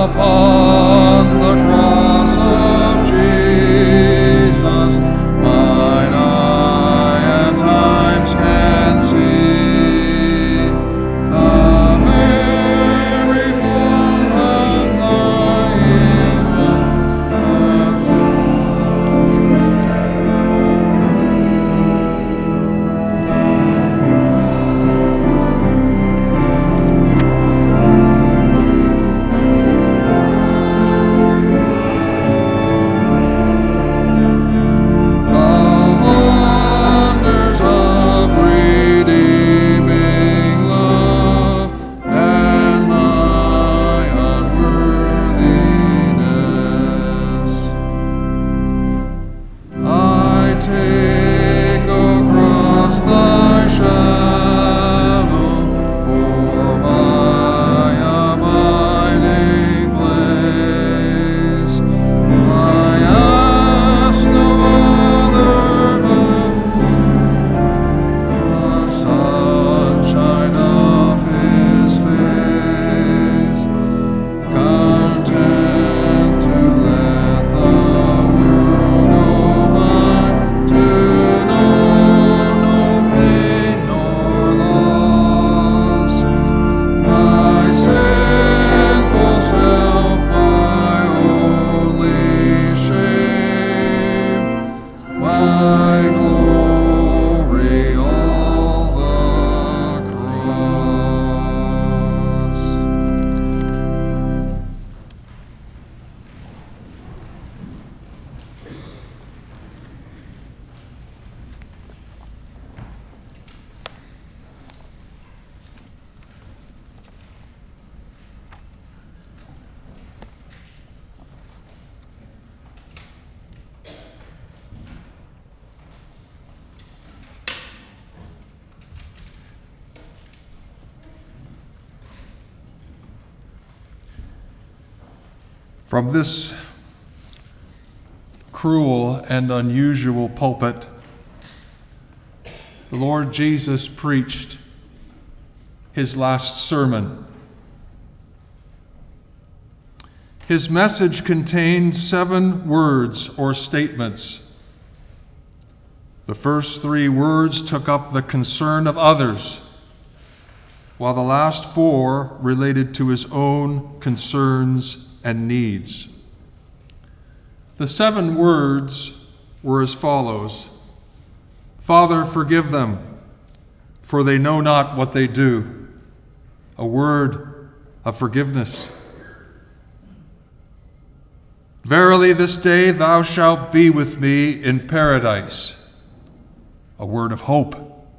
upon the cross of Jesus, mine eye at times can see the very form of thine From this cruel and unusual pulpit, the Lord Jesus preached his last sermon. His message contained 7 words or statements. The first 3 words took up the concern of others, while the last 4 related to his own concerns and needs. The 7 words were as follows: Father, forgive them, for they know not what they do. A word of forgiveness. Verily, this day thou shalt be with me in paradise. A word of hope.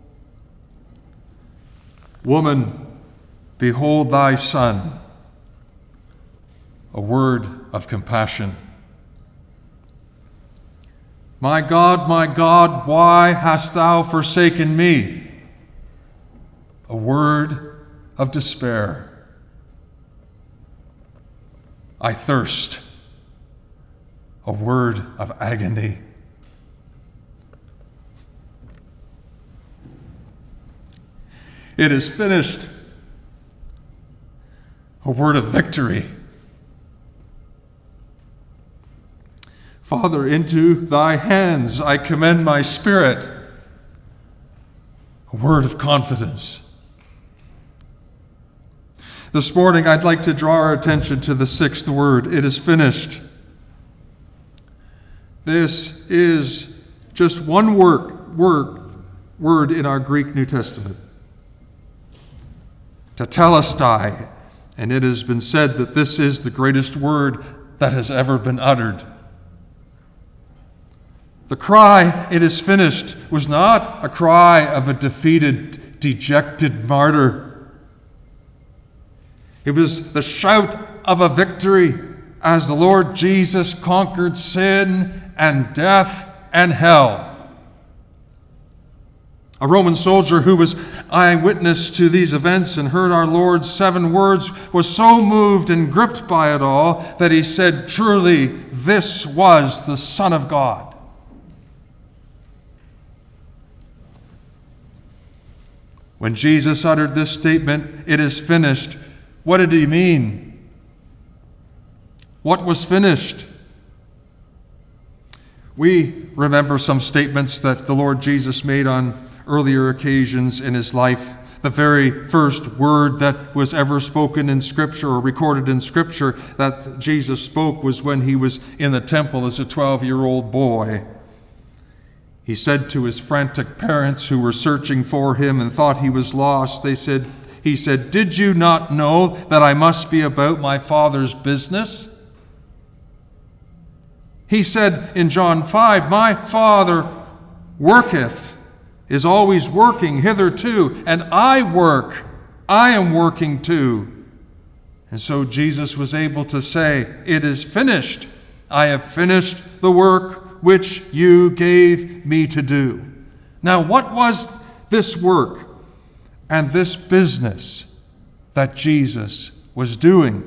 Woman, behold thy son. A word of compassion. My God, why hast thou forsaken me? A word of despair. I thirst. A word of agony. It is finished. A word of victory. Father, into thy hands I commend my spirit. A word of confidence. This morning, I'd like to draw our attention to the 6th word. It is finished. This is just one word in our Greek New Testament. Tetelestai. And it has been said that this is the greatest word that has ever been uttered. The cry, it is finished, was not a cry of a defeated, dejected martyr. It was the shout of a victory as the Lord Jesus conquered sin and death and hell. A Roman soldier who was eyewitness to these events and heard our Lord's 7 words was so moved and gripped by it all that he said, "Truly, this was the Son of God." When Jesus uttered this statement, "It is finished," what did he mean? What was finished? We remember some statements that the Lord Jesus made on earlier occasions in his life. The very first word that was ever spoken in Scripture or recorded in Scripture that Jesus spoke was when he was in the temple as a 12-year-old boy. He said to his frantic parents who were searching for him and thought he was lost, he said, "Did you not know that I must be about my Father's business?" He said in John 5, "My Father worketh," is always working hitherto, "and I work, I am working too." And so Jesus was able to say, "It is finished. I have finished the work which you gave me to do." Now, what was this work and this business that Jesus was doing?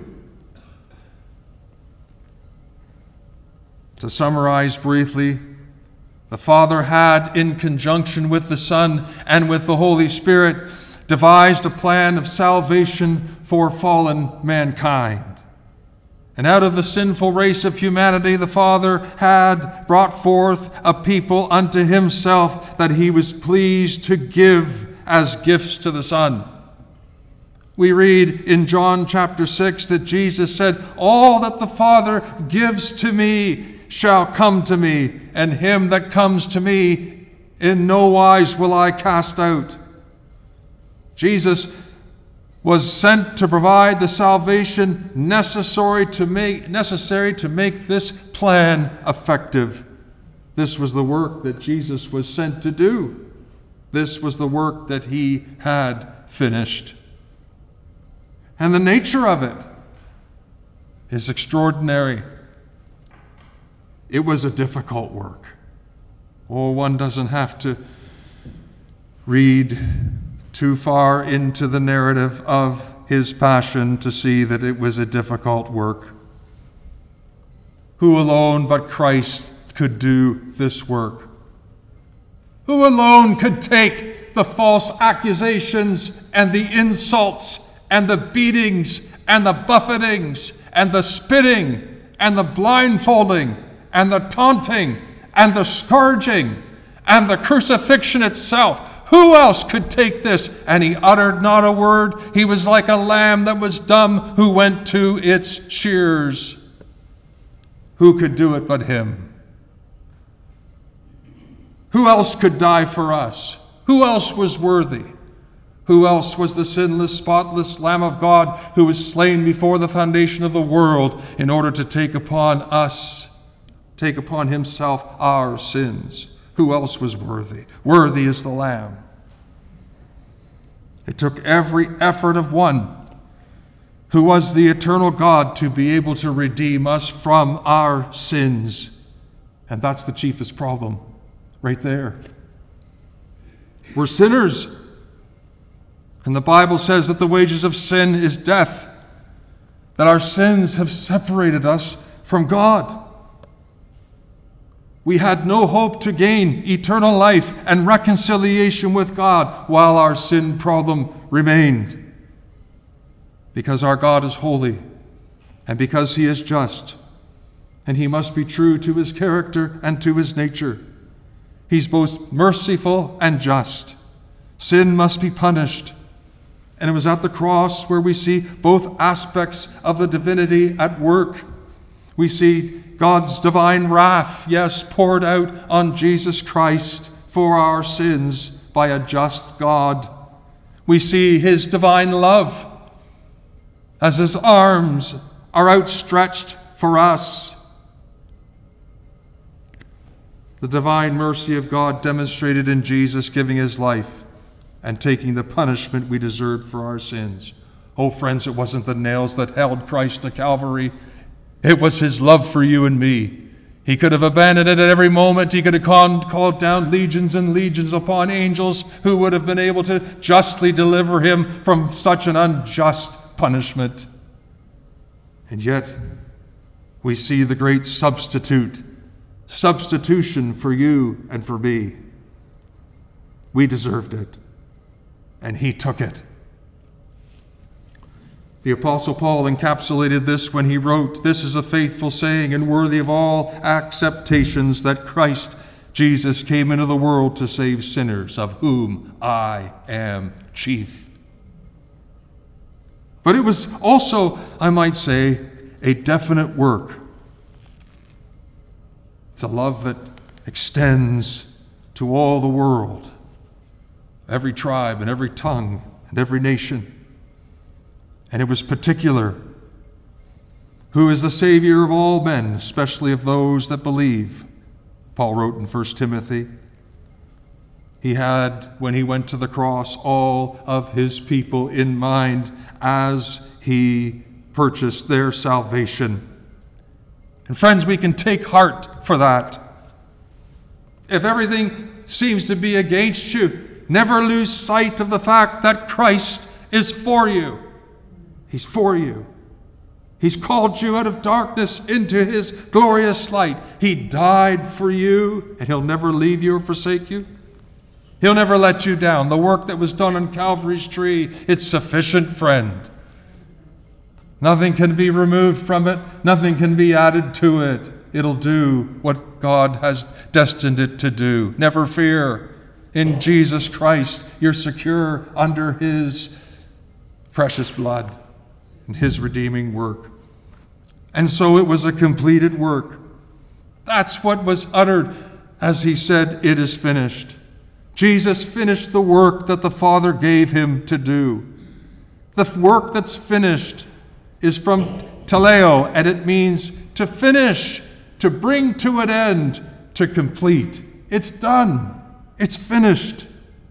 To summarize briefly, the Father had, in conjunction with the Son and with the Holy Spirit, devised a plan of salvation for fallen mankind. And out of the sinful race of humanity, the Father had brought forth a people unto himself that he was pleased to give as gifts to the Son. We read in John chapter 6 that Jesus said, "All that the Father gives to me shall come to me, and him that comes to me in no wise will I cast out." Jesus was sent to provide the salvation necessary to make this plan effective. This was the work that Jesus was sent to do. This was the work that he had finished. And the nature of it is extraordinary. It was a difficult work. Oh, one doesn't have to read too far into the narrative of his passion to see that it was a difficult work. Who alone but Christ could do this work? Who alone could take the false accusations and the insults and the beatings and the buffetings and the spitting and the blindfolding and the taunting and the scourging and the crucifixion itself? Who else could take this? And he uttered not a word. He was like a lamb that was dumb who went to its shears. Who could do it but him? Who else could die for us? Who else was worthy? Who else was the sinless, spotless Lamb of God who was slain before the foundation of the world in order to take upon himself our sins? Who else was worthy? Worthy is the Lamb. It took every effort of one who was the eternal God to be able to redeem us from our sins. And that's the chiefest problem right there. We're sinners. And the Bible says that the wages of sin is death, that our sins have separated us from God. We had no hope to gain eternal life and reconciliation with God while our sin problem remained. Because our God is holy and because he is just, and he must be true to his character and to his nature. He's both merciful and just. Sin must be punished. And it was at the cross where we see both aspects of the divinity at work. We see God's divine wrath, yes, poured out on Jesus Christ for our sins by a just God. We see his divine love as his arms are outstretched for us. The divine mercy of God demonstrated in Jesus giving his life and taking the punishment we deserved for our sins. Oh, friends, it wasn't the nails that held Christ to Calvary. It was his love for you and me. He could have abandoned it at every moment. He could have called down legions and legions upon angels who would have been able to justly deliver him from such an unjust punishment. And yet, we see the great substitution for you and for me. We deserved it, and he took it. The Apostle Paul encapsulated this when he wrote, "This is a faithful saying and worthy of all acceptations, that Christ Jesus came into the world to save sinners, of whom I am chief." But it was also, I might say, a definite work. It's a love that extends to all the world, every tribe and every tongue and every nation. And it was particular. Who is the Savior of all men, especially of those that believe? Paul wrote in 1 Timothy. He had, when he went to the cross, all of his people in mind as he purchased their salvation. And friends, we can take heart for that. If everything seems to be against you, never lose sight of the fact that Christ is for you. He's for you. He's called you out of darkness into his glorious light. He died for you, and he'll never leave you or forsake you. He'll never let you down. The work that was done on Calvary's tree, it's sufficient, friend. Nothing can be removed from it. Nothing can be added to it. It'll do what God has destined it to do. Never fear. In Jesus Christ, you're secure under his precious blood and his redeeming work. And so it was a completed work. That's what was uttered as he said, "It is finished." Jesus finished the work that the Father gave him to do. The work that's finished is from teleo, and it means to finish, to bring to an end, to complete. It's done. It's finished.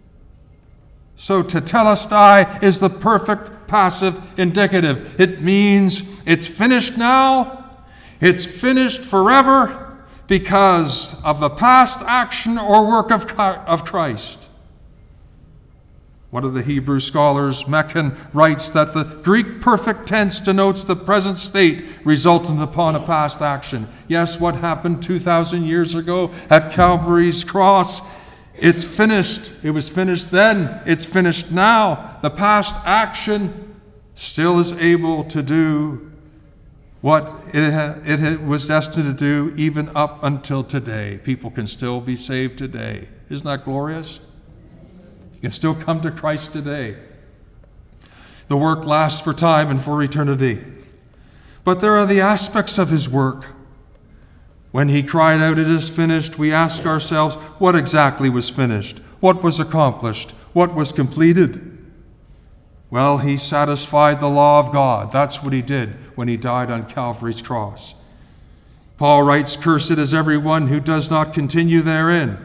So tetelestai is the perfect passive indicative. It means it's finished now, it's finished forever, because of the past action or work of Christ. One of the Hebrew scholars, Mechon, writes that the Greek perfect tense denotes the present state resultant upon a past action. Yes, what happened 2,000 years ago at Calvary's cross, it's finished. It was finished then. It's finished now. The past action still is able to do what it was destined to do even up until today. People can still be saved today. Isn't that glorious? You can still come to Christ today. The work lasts for time and for eternity. But there are the aspects of his work. When he cried out, "It is finished," we ask ourselves, what exactly was finished? What was accomplished? What was completed? Well, he satisfied the law of God. That's what he did when he died on Calvary's cross. Paul writes, "Cursed is everyone who does not continue therein."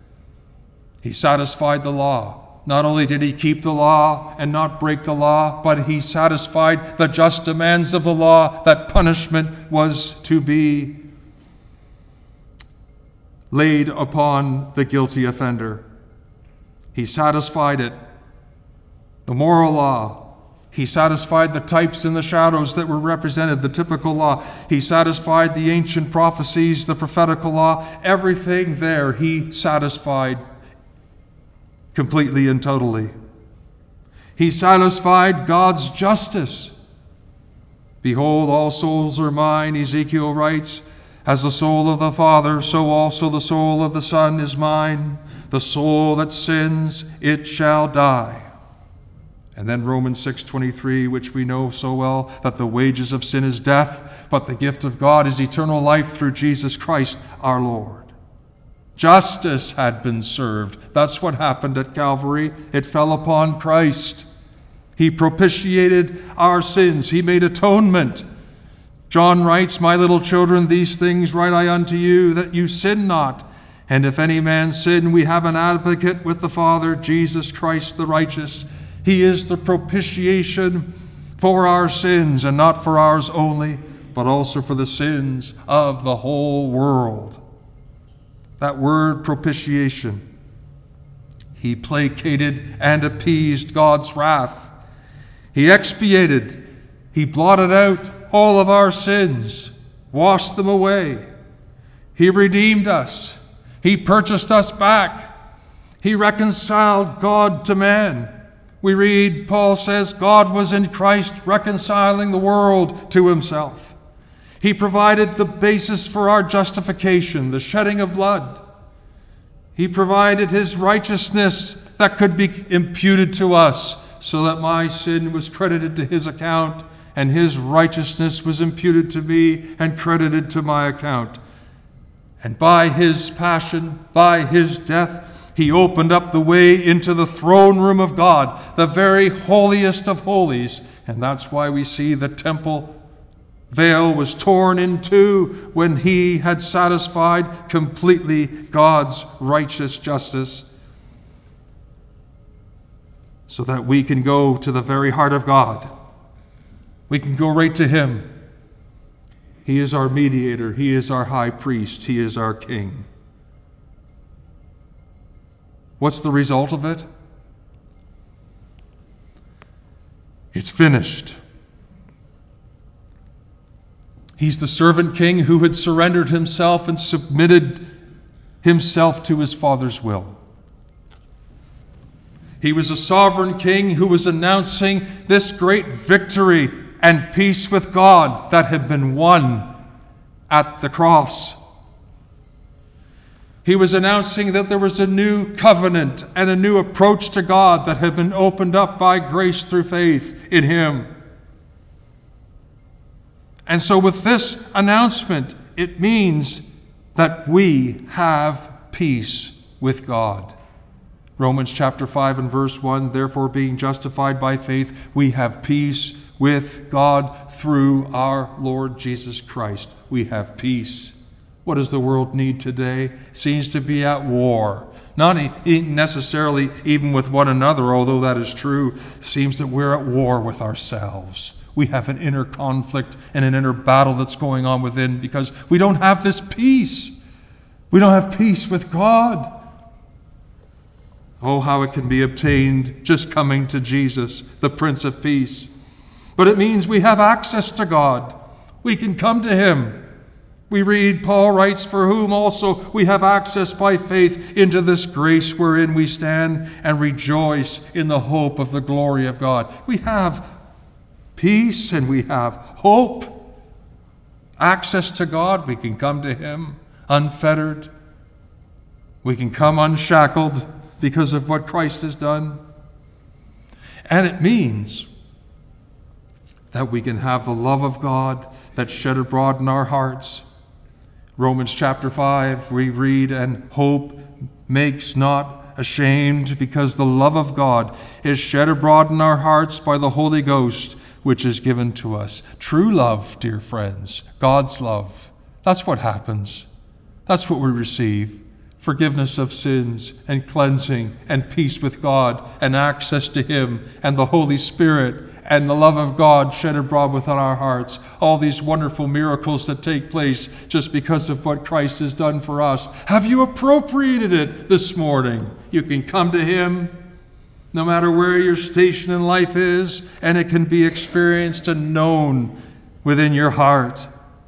He satisfied the law. Not only did he keep the law and not break the law, but he satisfied the just demands of the law that punishment was to be laid upon the guilty offender. He satisfied it. The moral law. He satisfied the types and the shadows that were represented, the typical law. He satisfied the ancient prophecies, the prophetical law. Everything there he satisfied completely and totally. He satisfied God's justice. "Behold, all souls are mine," Ezekiel writes. "As the soul of the Father, so also the soul of the Son is mine. The soul that sins, it shall die." And then Romans 6:23, which we know so well, that the wages of sin is death, but the gift of God is eternal life through Jesus Christ our Lord. Justice had been served. That's what happened at Calvary. It fell upon Christ. He propitiated our sins. He made atonement. John writes, "My little children, these things write I unto you, that you sin not. And if any man sin, we have an advocate with the Father, Jesus Christ the righteous." He is the propitiation for our sins, and not for ours only, but also for the sins of the whole world. That word propitiation. He placated and appeased God's wrath. He expiated. He blotted out all of our sins, washed them away. He redeemed us. He purchased us back. He reconciled God to man. We read, Paul says, God was in Christ reconciling the world to himself. He provided the basis for our justification, the shedding of blood. He provided his righteousness that could be imputed to us, so that my sin was credited to his account, and his righteousness was imputed to me and credited to my account. And by his passion, by his death, he opened up the way into the throne room of God, the very holiest of holies. And that's why we see the temple veil was torn in two when he had satisfied completely God's righteous justice, so that we can go to the very heart of God. We can go right to him. He is our mediator. He is our high priest. He is our king. What's the result of it? It's finished. He's the servant king who had surrendered himself and submitted himself to his Father's will. He was a sovereign king who was announcing this great victory and peace with God that had been won at the cross. He was announcing that there was a new covenant and a new approach to God that had been opened up by grace through faith in him. And so with this announcement, it means that we have peace with God. Romans chapter 5 and verse 1, therefore being justified by faith, we have peace with God through our Lord Jesus Christ. We have peace. What does the world need today? It seems to be at war. Not necessarily even with one another, although that is true. It seems that we're at war with ourselves. We have an inner conflict and an inner battle that's going on within because we don't have this peace. We don't have peace with God. Oh, how it can be obtained just coming to Jesus, the Prince of Peace. But it means we have access to God. We can come to him. We read, Paul writes, for whom also we have access by faith into this grace wherein we stand and rejoice in the hope of the glory of God. We have peace and we have hope. Access to God, we can come to him unfettered. We can come unshackled because of what Christ has done. And it means that we can have the love of God that's shed abroad in our hearts. Romans chapter 5, we read, and hope makes not ashamed, because the love of God is shed abroad in our hearts by the Holy Ghost, which is given to us. True love, dear friends, God's love. That's what happens. That's what we receive. Forgiveness of sins and cleansing and peace with God and access to him and the Holy Spirit and the love of God shed abroad within our hearts. All these wonderful miracles that take place just because of what Christ has done for us. Have you appropriated it this morning? You can come to him no matter where your station in life is, and it can be experienced and known within your heart.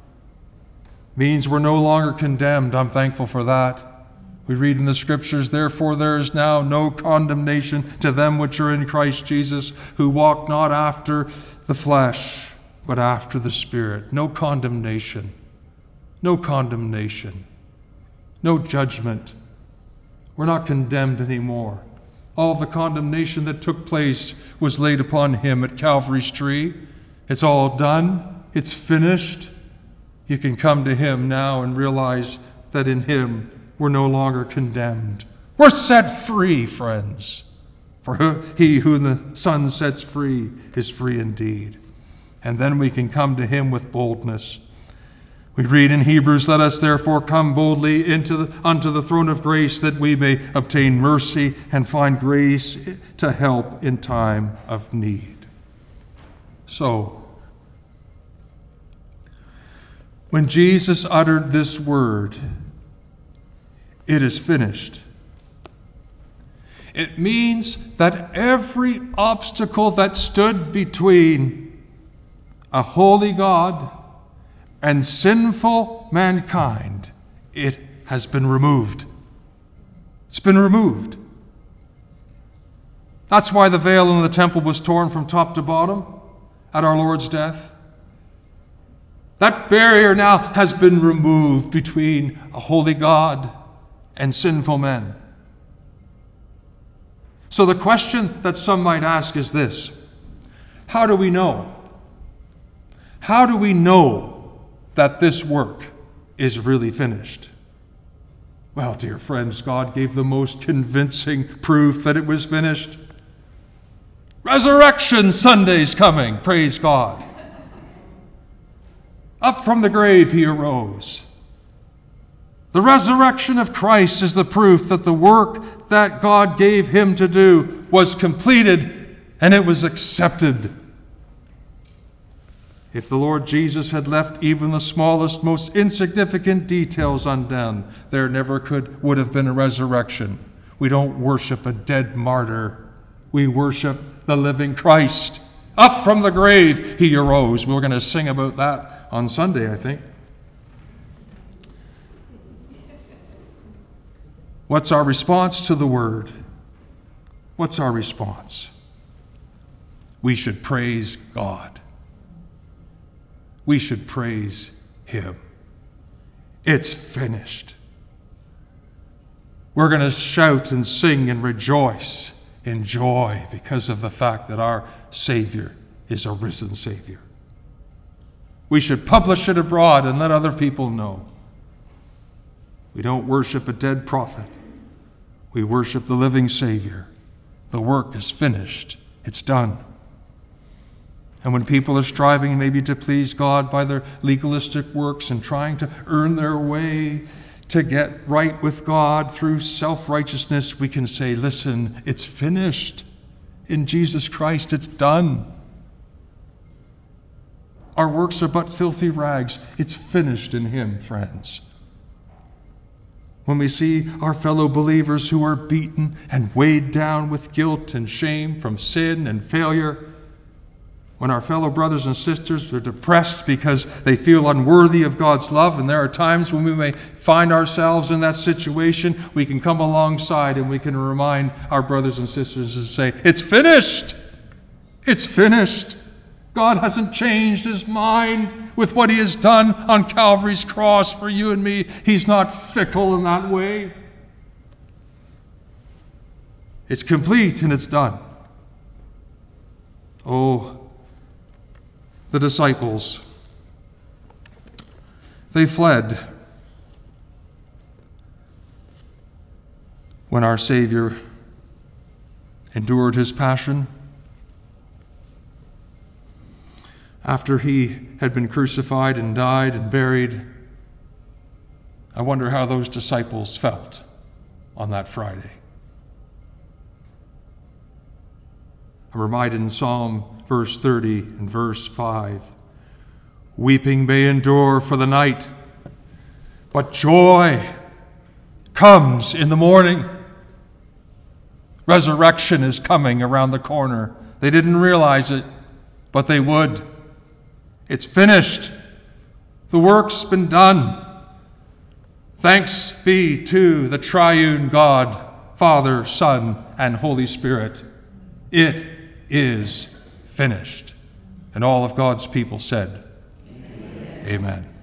Means we're no longer condemned. I'm thankful for that. We read in the scriptures, therefore there is now no condemnation to them which are in Christ Jesus, who walk not after the flesh, but after the Spirit. No condemnation. No condemnation. No judgment. We're not condemned anymore. All the condemnation that took place was laid upon him at Calvary's tree. It's all done. It's finished. You can come to him now and realize that in him we're no longer condemned. We're set free, friends. For he who the Son sets free is free indeed. And then we can come to him with boldness. We read in Hebrews, let us therefore come boldly unto the throne of grace, that we may obtain mercy and find grace to help in time of need. So, when Jesus uttered this word, it is finished, it means that every obstacle that stood between a holy God and sinful mankind, it has been removed. It's been removed. That's why the veil in the temple was torn from top to bottom at our Lord's death. That barrier now has been removed between a holy God and sinful men. So the question that some might ask is this: how do we know? How do we know that this work is really finished? Well, dear friends, God gave the most convincing proof that it was finished. Resurrection Sunday's coming, praise God. Up from the grave he arose. The resurrection of Christ is the proof that the work that God gave him to do was completed and it was accepted. If the Lord Jesus had left even the smallest, most insignificant details undone, there never would have been a resurrection. We don't worship a dead martyr. We worship the living Christ. Up from the grave he arose. We're going to sing about that on Sunday, I think. What's our response to the word? What's our response? We should praise God. We should praise him. It's finished. We're going to shout and sing and rejoice in joy because of the fact that our Savior is a risen Savior. We should publish it abroad and let other people know. We don't worship a dead prophet. We worship the living Savior. The work is finished. It's done. And when people are striving maybe to please God by their legalistic works and trying to earn their way to get right with God through self-righteousness, we can say, listen, it's finished. In Jesus Christ, it's done. Our works are but filthy rags. It's finished in him, friends. When we see our fellow believers who are beaten and weighed down with guilt and shame from sin and failure, when our fellow brothers and sisters are depressed because they feel unworthy of God's love, and there are times when we may find ourselves in that situation, we can come alongside and we can remind our brothers and sisters and say, it's finished. It's finished. God hasn't changed his mind with what he has done on Calvary's cross for you and me. He's not fickle in that way. It's complete and it's done. Oh, the disciples, they fled when our Savior endured his passion. After he had been crucified and died and buried, I wonder how those disciples felt on that Friday. I'm reminded in Psalm verse 30 and verse 5, weeping may endure for the night, but joy comes in the morning. Resurrection is coming around the corner. They didn't realize it, but they would. It's finished. The work's been done. Thanks be to the triune God, Father, Son, and Holy Spirit. It is finished. And all of God's people said, Amen. Amen.